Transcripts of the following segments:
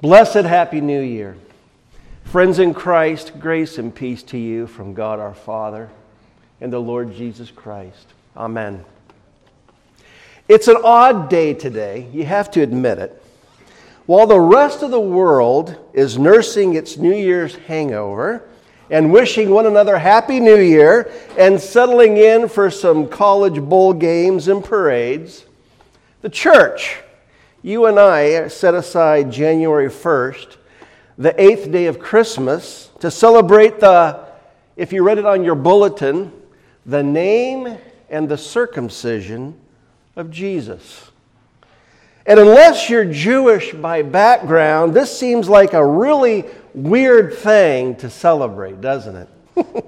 Blessed Happy New Year. Friends in Christ, grace and peace to you from God our Father and the Lord Jesus Christ. Amen. It's an odd day today, you have to admit it. While the rest of the world is nursing its New Year's hangover and wishing one another Happy New Year and settling in for some college bowl games and parades, the church, you and I, set aside January 1st, the 8th day of Christmas, to celebrate if you read it on your bulletin, the name and the circumcision of Jesus. And unless you're Jewish by background, this seems like a really weird thing to celebrate, doesn't it?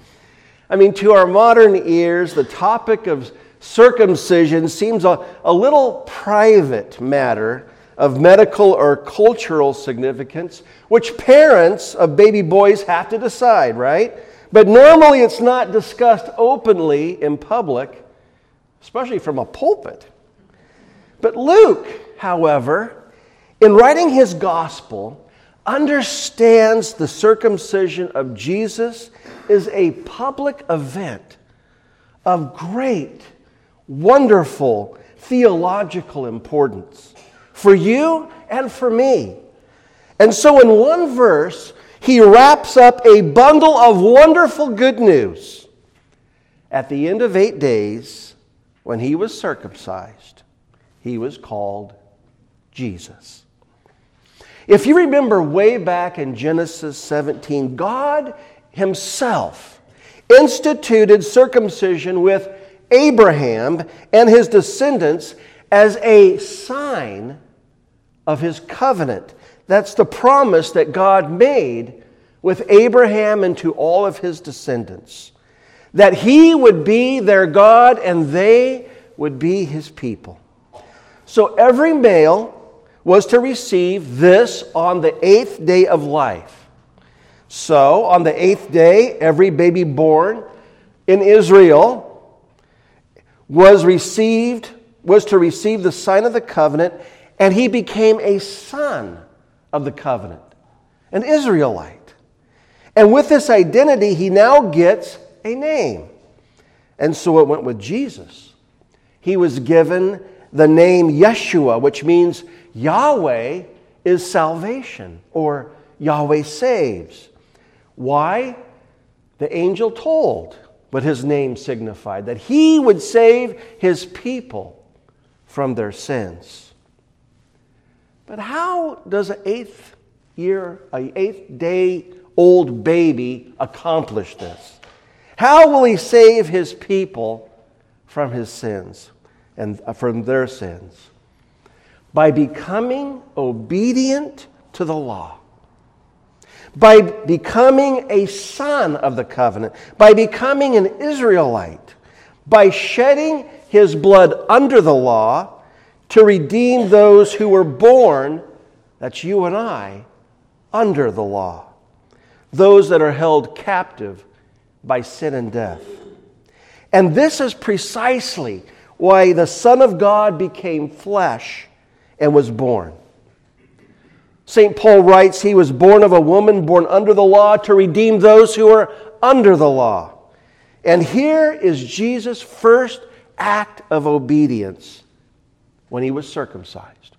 I mean, to our modern ears, the topic of circumcision seems a little private matter of medical or cultural significance, which parents of baby boys have to decide, right? But normally it's not discussed openly in public, especially from a pulpit. But Luke, however, in writing his gospel, understands the circumcision of Jesus is a public event of great, wonderful theological importance for you and for me. And so in one verse, he wraps up a bundle of wonderful good news. At the end of 8 days, when he was circumcised, he was called Jesus. If you remember way back in Genesis 17, God himself instituted circumcision with Abraham and his descendants as a sign of his covenant. That's the promise that God made with Abraham and to all of his descendants. That he would be their God and they would be his people. So every male was to receive this on the 8th day of life. So on the 8th day, every baby born in Israel was to receive the sign of the covenant, and he became a son of the covenant, an Israelite. And with this identity, he now gets a name. And so it went with Jesus. He was given the name Yeshua, which means Yahweh is salvation, or Yahweh saves. Why? The angel told what his name signified, that he would save his people from their sins. But how does an 8th day old baby accomplish this? How will he save his people from his sins and from their sins? By becoming obedient to the law. By becoming a son of the covenant, by becoming an Israelite, by shedding his blood under the law to redeem those who were born, that's you and I, under the law. Those that are held captive by sin and death. And this is precisely why the Son of God became flesh and was born. St. Paul writes, he was born of a woman born under the law to redeem those who are under the law. And here is Jesus' first act of obedience when he was circumcised.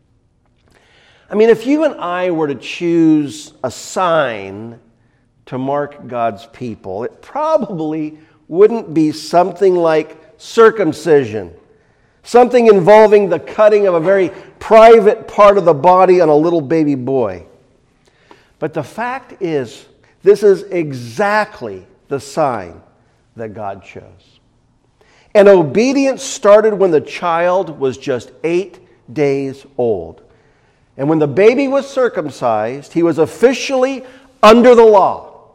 I mean, if you and I were to choose a sign to mark God's people, it probably wouldn't be something like circumcision. Something involving the cutting of a very private part of the body on a little baby boy. But the fact is, this is exactly the sign that God chose. And obedience started when the child was just 8 days old. And when the baby was circumcised, he was officially under the law.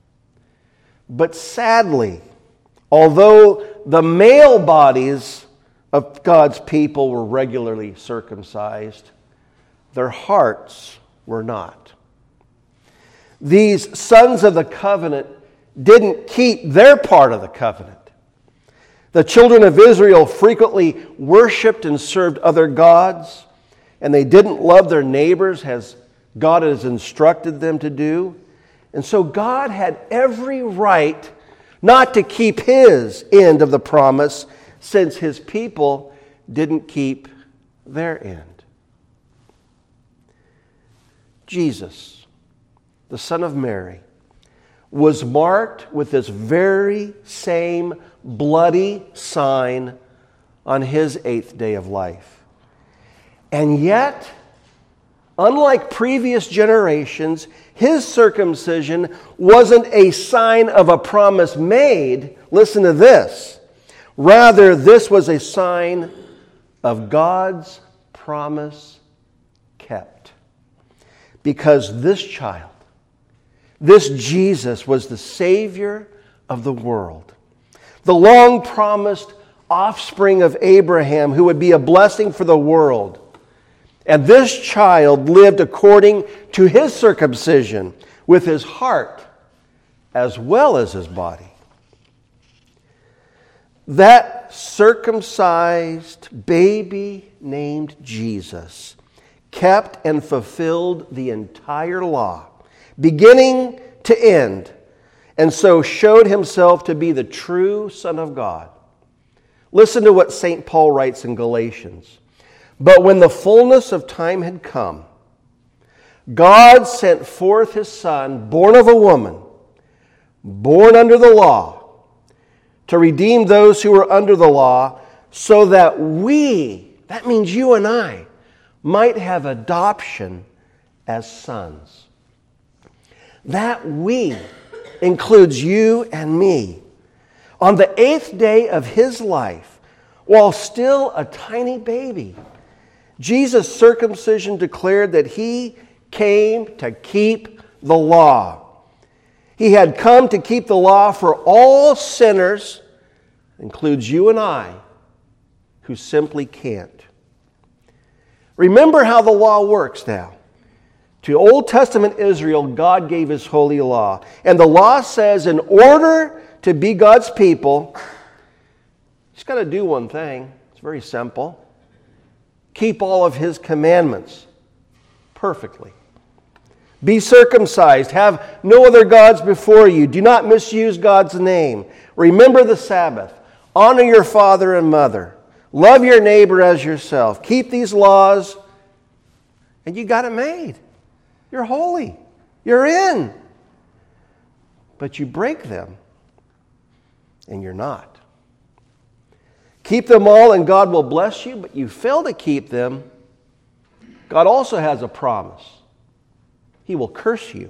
But sadly, although the male bodies of God's people were regularly circumcised, their hearts were not. These sons of the covenant didn't keep their part of the covenant. The children of Israel frequently worshiped and served other gods, and they didn't love their neighbors as God has instructed them to do. And so God had every right not to keep his end of the promise, since his people didn't keep their end. Jesus, the Son of Mary, was marked with this very same bloody sign on his 8th day of life. And yet, unlike previous generations, his circumcision wasn't a sign of a promise made. Listen to this. Rather, this was a sign of God's promise kept. Because this child, this Jesus, was the Savior of the world. The long-promised offspring of Abraham who would be a blessing for the world. And this child lived according to his circumcision with his heart as well as his body. That circumcised baby named Jesus kept and fulfilled the entire law, beginning to end, and so showed himself to be the true Son of God. Listen to what St. Paul writes in Galatians. But when the fullness of time had come, God sent forth his Son, born of a woman, born under the law, to redeem those who were under the law, so that we, that means you and I, might have adoption as sons. That we includes you and me. On the 8th day of his life, while still a tiny baby, Jesus' circumcision declared that he came to keep the law. He had come to keep the law for all sinners, includes you and I, who simply can't. Remember how the law works now. To Old Testament Israel, God gave his holy law. And the law says in order to be God's people, you just got to do one thing. It's very simple. Keep all of his commandments perfectly. Be circumcised. Have no other gods before you. Do not misuse God's name. Remember the Sabbath. Honor your father and mother. Love your neighbor as yourself. Keep these laws, and you got it made. You're holy. You're in. But you break them, and you're not. Keep them all, and God will bless you, but you fail to keep them, God also has a promise. He will curse you.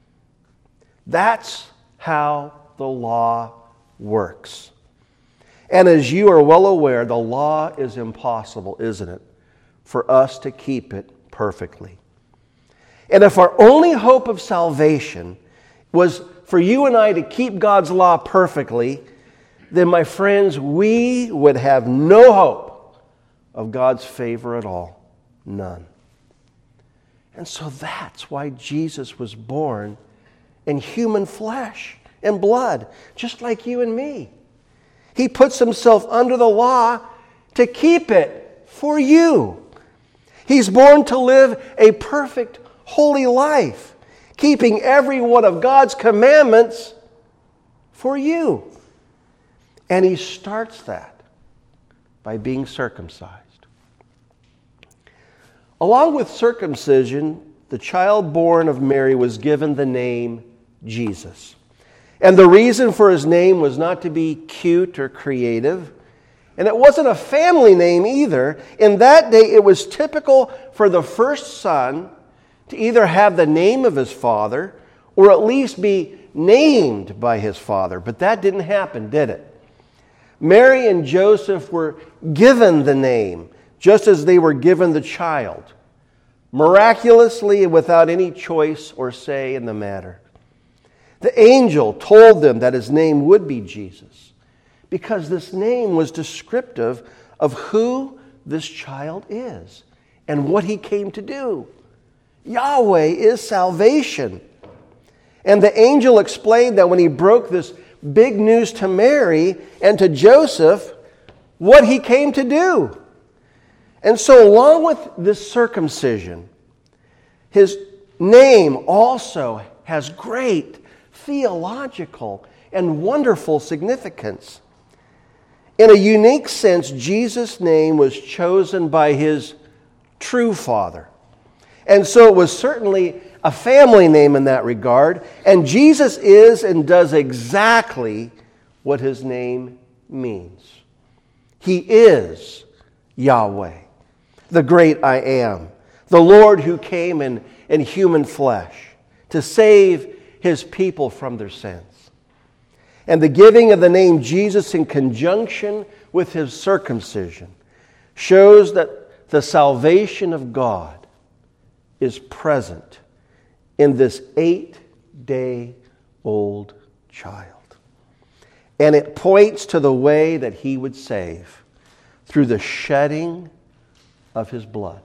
That's how the law works. And as you are well aware, the law is impossible, isn't it, for us to keep it perfectly. And if our only hope of salvation was for you and I to keep God's law perfectly, then, my friends, we would have no hope of God's favor at all. None. And so that's why Jesus was born in human flesh and blood, just like you and me. He puts himself under the law to keep it for you. He's born to live a perfect, holy life, keeping every one of God's commandments for you. And he starts that by being circumcised. Along with circumcision, the child born of Mary was given the name Jesus. And the reason for his name was not to be cute or creative. And it wasn't a family name either. In that day, it was typical for the first son to either have the name of his father or at least be named by his father. But that didn't happen, did it? Mary and Joseph were given the name, just as they were given the child, miraculously and without any choice or say in the matter. The angel told them that his name would be Jesus, because this name was descriptive of who this child is and what he came to do. Yahweh is salvation. And the angel explained that when he broke this big news to Mary and to Joseph, what he came to do. And so along with this circumcision, his name also has great theological and wonderful significance. In a unique sense, Jesus' name was chosen by his true Father. And so it was certainly a family name in that regard. And Jesus is and does exactly what his name means. He is Yahweh, the great I am, the Lord who came in human flesh to save his people from their sins. And the giving of the name Jesus in conjunction with his circumcision shows that the salvation of God is present in this 8-day-old child. And it points to the way that he would save through the shedding of his blood.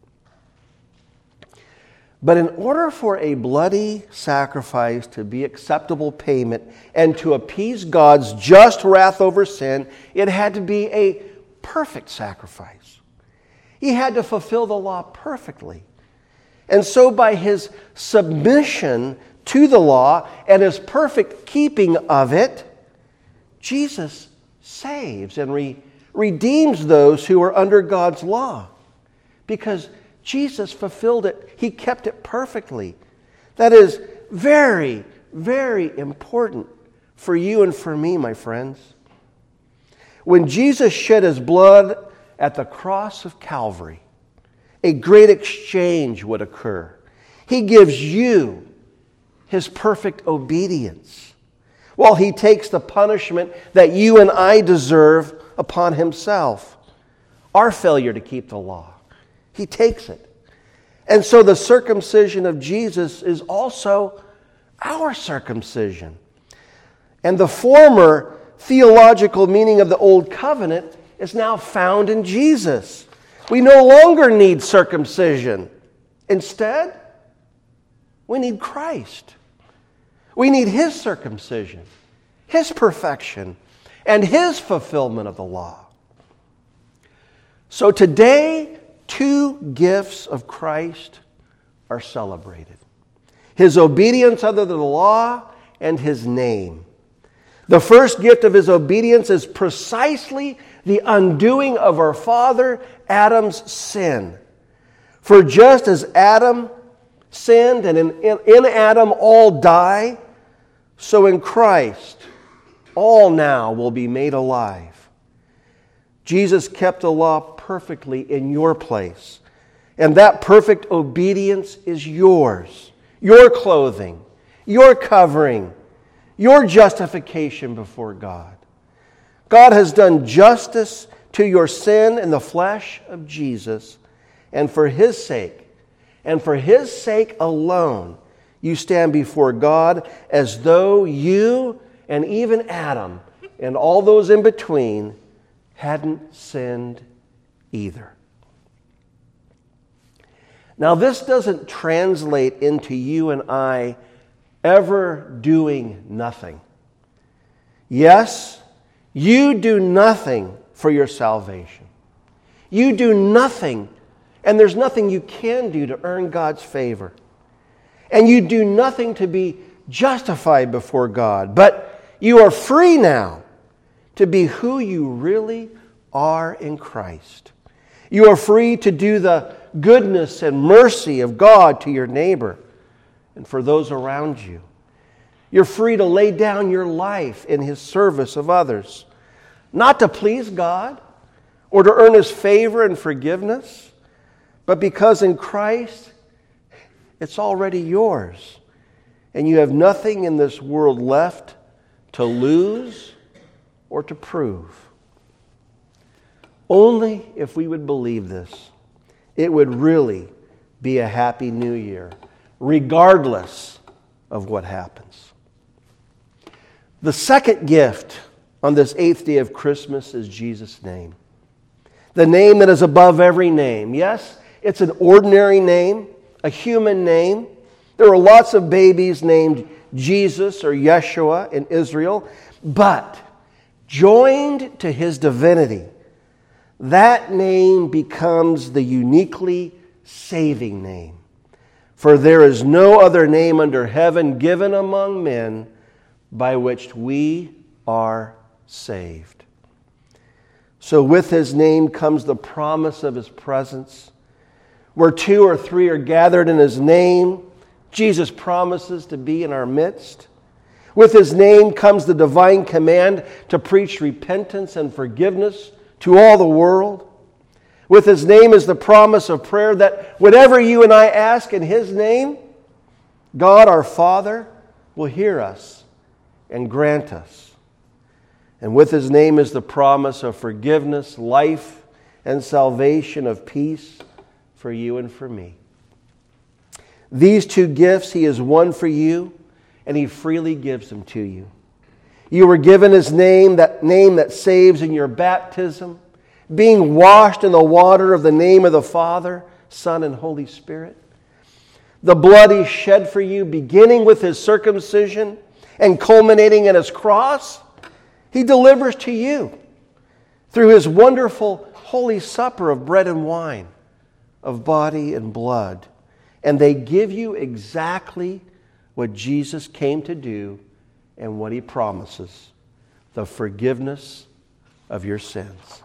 But in order for a bloody sacrifice to be acceptable payment and to appease God's just wrath over sin, it had to be a perfect sacrifice. He had to fulfill the law perfectly. And so by his submission to the law and his perfect keeping of it, Jesus saves and redeems those who are under God's law. Because Jesus fulfilled it. He kept it perfectly. That is very, very important for you and for me, my friends. When Jesus shed his blood at the cross of Calvary, a great exchange would occur. He gives you his perfect obedience, while he takes the punishment that you and I deserve upon himself. Our failure to keep the law. He takes it. And so the circumcision of Jesus is also our circumcision. And the former theological meaning of the Old Covenant is now found in Jesus. We no longer need circumcision. Instead, we need Christ. We need his circumcision, his perfection, and his fulfillment of the law. So today, 2 gifts of Christ are celebrated. His obedience under the law and his name. The first gift of his obedience is precisely the undoing of our father Adam's sin. For just as Adam sinned and in Adam all die, so in Christ all now will be made alive. Jesus kept the law perfectly in your place. And that perfect obedience is yours. Your clothing, your covering, your justification before God. God has done justice to your sin in the flesh of Jesus. And for his sake alone, you stand before God as though you and even Adam and all those in between hadn't sinned either. Now, this doesn't translate into you and I ever doing nothing. Yes, you do nothing for your salvation. You do nothing, and there's nothing you can do to earn God's favor. And you do nothing to be justified before God. But you are free now to be who you really are in Christ. You are free to do the goodness and mercy of God to your neighbor and for those around you. You're free to lay down your life in his service of others, not to please God or to earn his favor and forgiveness, but because in Christ it's already yours, and you have nothing in this world left to lose or to prove. Only if we would believe this, it would really be a happy new year, regardless of what happens. The second gift on this 8th day of Christmas is Jesus' name. The name that is above every name. Yes, it's an ordinary name, a human name. There were lots of babies named Jesus or Yeshua in Israel, but joined to his divinity, that name becomes the uniquely saving name. For there is no other name under heaven given among men by which we are saved. So with his name comes the promise of his presence. Where 2 or 3 are gathered in his name, Jesus promises to be in our midst. With his name comes the divine command to preach repentance and forgiveness to all the world. With his name is the promise of prayer that whatever you and I ask in his name, God our Father will hear us and grant us. And with his name is the promise of forgiveness, life, and salvation, of peace for you and for me. These 2 gifts he has won for you, and he freely gives them to you. You were given his name that saves in your baptism, being washed in the water of the name of the Father, Son, and Holy Spirit. The blood he shed for you, beginning with his circumcision and culminating in his cross, he delivers to you through his wonderful Holy Supper of bread and wine, of body and blood. And they give you exactly what Jesus came to do and what he promises: the forgiveness of your sins.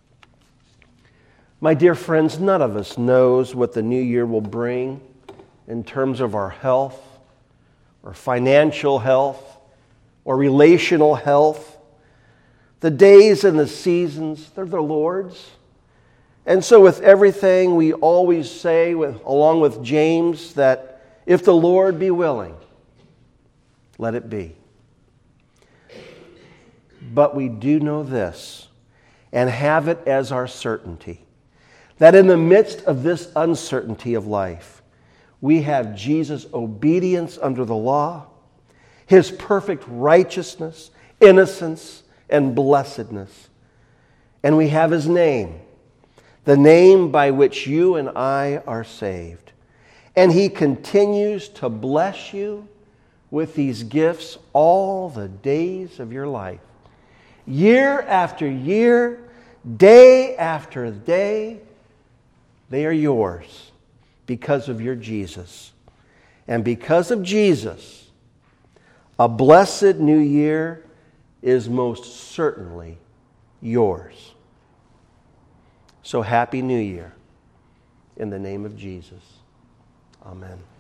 My dear friends, none of us knows what the new year will bring in terms of our health, or financial health, or relational health. The days and the seasons, they're the Lord's. And so with everything, we always say, along with James, that if the Lord be willing, let it be. But we do know this, and have it as our certainty, that in the midst of this uncertainty of life, we have Jesus' obedience under the law, his perfect righteousness, innocence, and blessedness. And we have his name, the name by which you and I are saved. And he continues to bless you with these gifts all the days of your life. Year after year, day after day, they are yours because of your Jesus. And because of Jesus, a blessed new year is most certainly yours. So happy New Year in the name of Jesus. Amen.